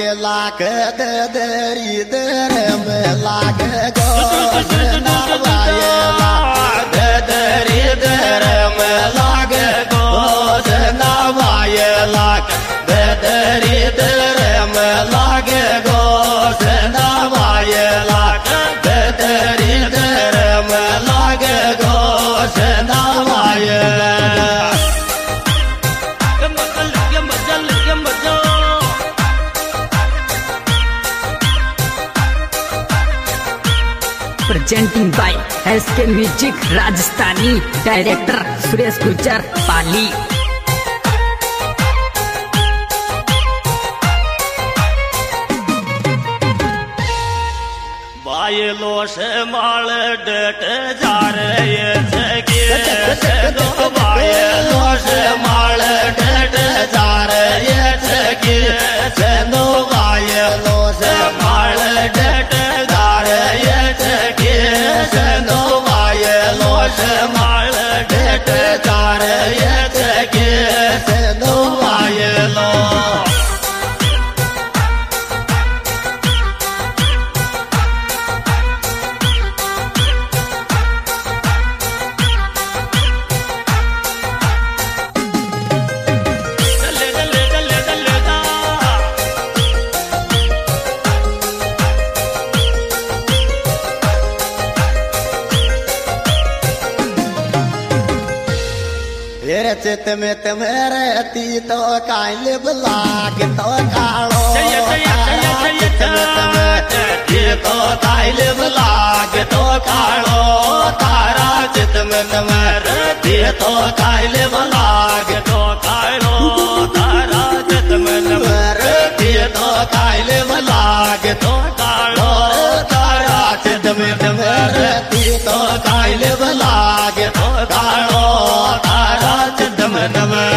लाख दरी दर में लाग गोश नवायला दरी दर में लाग गोश नवायला दरी दर में लाग गोश नवायला दरी दर में लाग गोश नवायला presenting by SK music Rajasthani director Suresh Gurjar Pali. बायलो से माल डट जा रहे थे दो बायलो से माल डट जा रहे थे दो बायलो से माल डट जा रहे थे दो बायलो से माल डट जा रहे थे दो बायलो तेरे चित में रहती तो कायल लाग तो कालो चित में तो कायल लाग तो कालो तारा चित में रहती तो कायल लाग तो कालो तारा चित में रहती तो कायल लाग तो कालो तारा चित में रहती तो कायल लाग तो कालो तारा चित में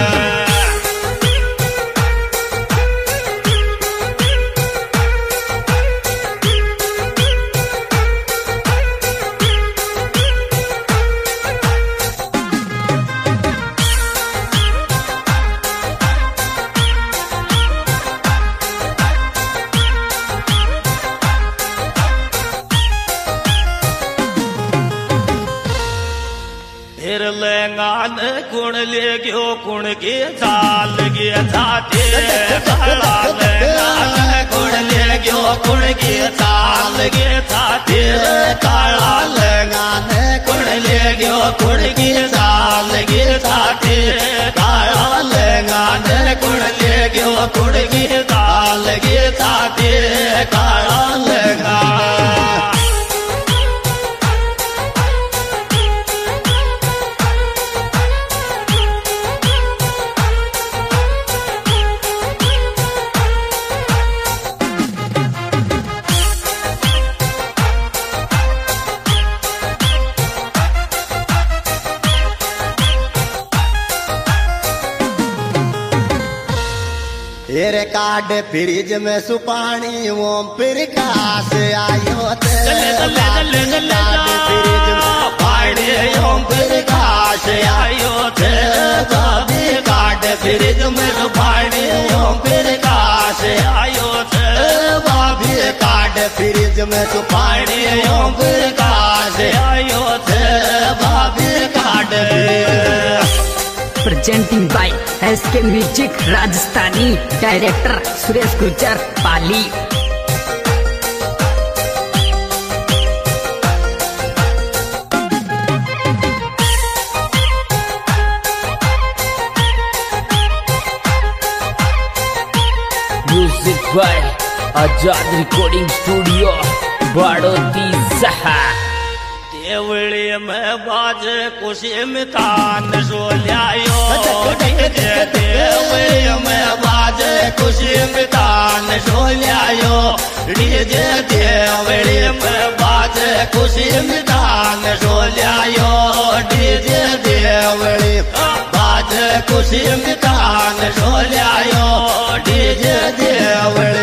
फिर लेंगान कुण ले गयो कुण के चाल गे छाते काला लेंगान कुण ले गयो कुण के चाल गे छाते काला लेंगान कुण ले गयो कुण के चाल गे छाते काला लेंगान कुण ले गयो कुण के चाल गे छाते काला लेंगान तेरे काड फ्रिज में सुपानी ओम प्रकाश आयो काड फ्रिज में पानी ओम प्रकाश आयो थे बाबी काड फ्रिज में सुपानी ओम प्रकाश आयो थे बाबी काड फ्रिज में सुपानी ओम प्रकाश आयो थे बाबी काड presenting by SK music Rajasthani director Suresh Gurjar Pali. Music by Azad recording studio Badoti सहा। देवड़ी में बाज खुशी में तान सो लियायो देवड़ी में बाज खुशी में तान सो लियायो डीजे देवड़ी में बाज खुशी में तान सो लियायो डीजे देवड़ी बाज खुशी में तान सो लियायो डीजे देवड़ी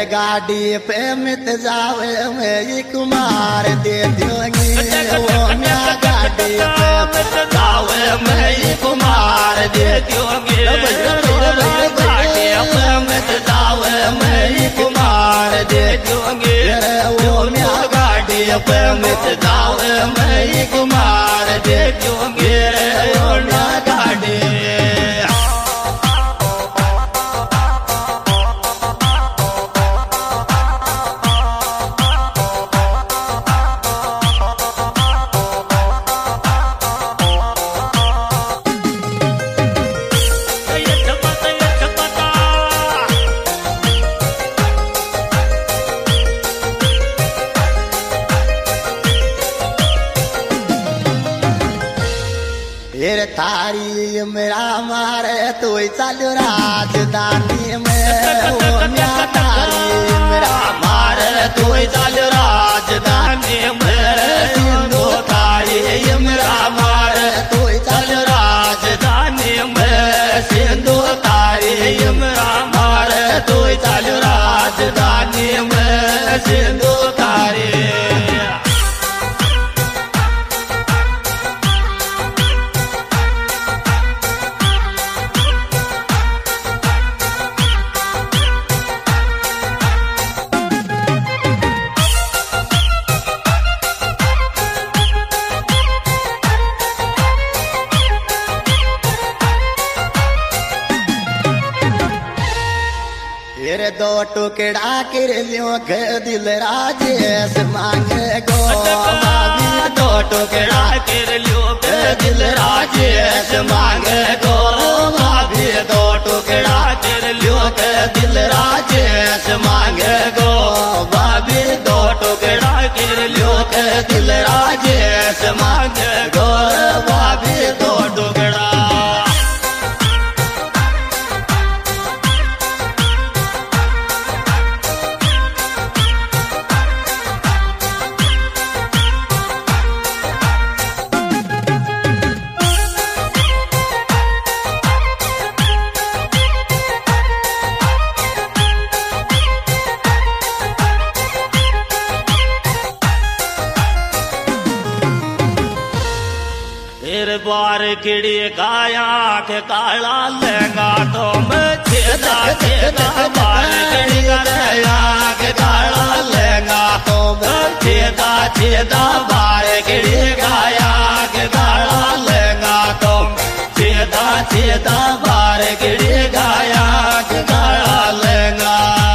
गाड़ी पे मित जावे मैं एक मार दे दूंगी वो मैं गाड़ी पे मित जावे मैं एक मार दे दूंगी गाड़ी पे मित जावे मैं एक मार दे दूंगी वो मैं गाड़ी पे मित जावे मैं एक मार दे दूंगी वो मैं गाड़ी फिर थारी मेरा मारे तो चलो राजधानी में वो मैं थारी मेरा मारे तो चल राजधानी में सिंधु थारी मेरा मारे तो चल राजधानी में सिंधु थारी मेरा मारे तो चल राजधानी में सिंधु थारी फिर दो टुकड़ा कर लियो के दिल राजेश मांगे गो भाभी दो टुकड़ा कर लियो के दिल राजेश मांगे गो भाभी दो टुकड़ा कर लियो के दिल राजेश मांगे गो भाभी दो टुकड़ा कर लियो के दिल राजेश मांगे गो भाभी दो टुकड़ा फिर बार किड़ी गाया के काला लहंगा तो मैं छेदा छेदा बार किड़ी गाया के काला लहंगा तो मैं छेदा छेदा बार किड़ी गाया के काला लहंगा तो छेदा छेदा बार किड़ी गाया के काला लहंगा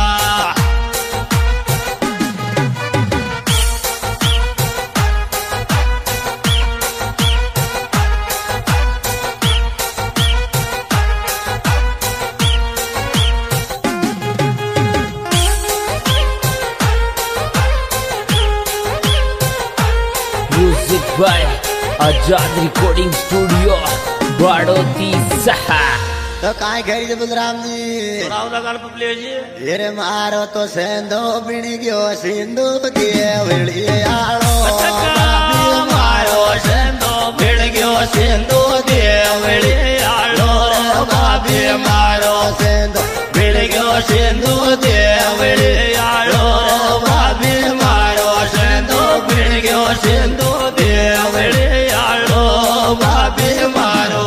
music by Azad recording studio Badoti सहा। तो काय घरी जे बलराम जी लगा प्ले जी फिर मारो तो सेंधो बिण गयो सिंधु देवड़ी आलो मारो सिंधु बिण गयो सिंधु देवड़ी आलो भाभी मारो सेंधो बिण गयो सिंधु देवड़ी आलो भाभी मारो सिंधु बिण गयो सिंधु देवड़ी आलो भाभी मारो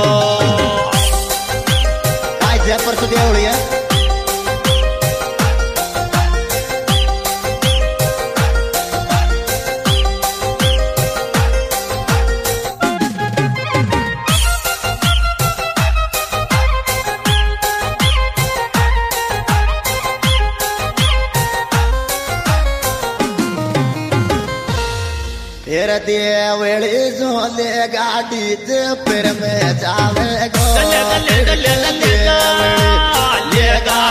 काय जयपुर से देवड़ी है फिर देवड़ी जोले गाड़ी जे फिर में जावे गो ले